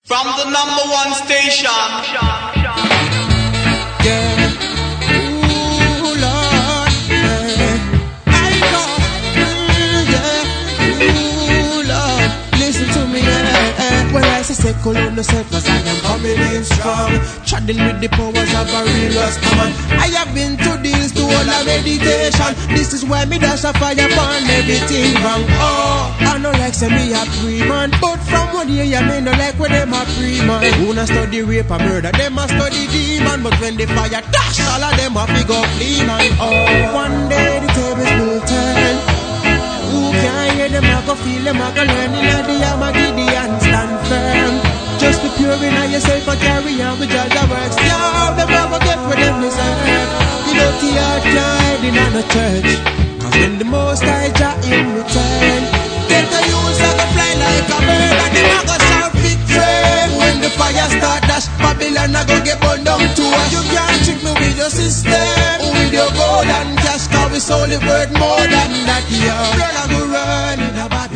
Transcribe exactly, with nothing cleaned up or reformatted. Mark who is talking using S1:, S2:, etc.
S1: From the number one station.
S2: Yeah. Ooh, Lord. Yeah. I know. Mm, yeah. Ooh, Lord. Listen to me, yeah. When I say second on the set, cause I am coming in strong. Treading with the powers of a real Rastaman. I have been to this to all a meditation. This is why me dash a fire upon everything wrong. Oh, I know like say me a free man, but from one year you may know like when them a free man. Who not study rape and murder, them a study demon. But when the fire dash, all of them a figure clean man. Oh, one day the tables will turn. Who can hear them a go feel them a go learn. In the Armageddon stand firm. Just be pure in yourself and carry on with judge that works. Yeah, them never get what them deserve. You know the heart cried in on the church. Cause when the most I jar in return, get the youths a go fly like a bird. And them a go shout victory. When the fire start dash, Babylon a go get burned down to us. You can't trick me with your system, with your gold and cash. Cause we sold the word more than that, yeah. Brother go run in a battle.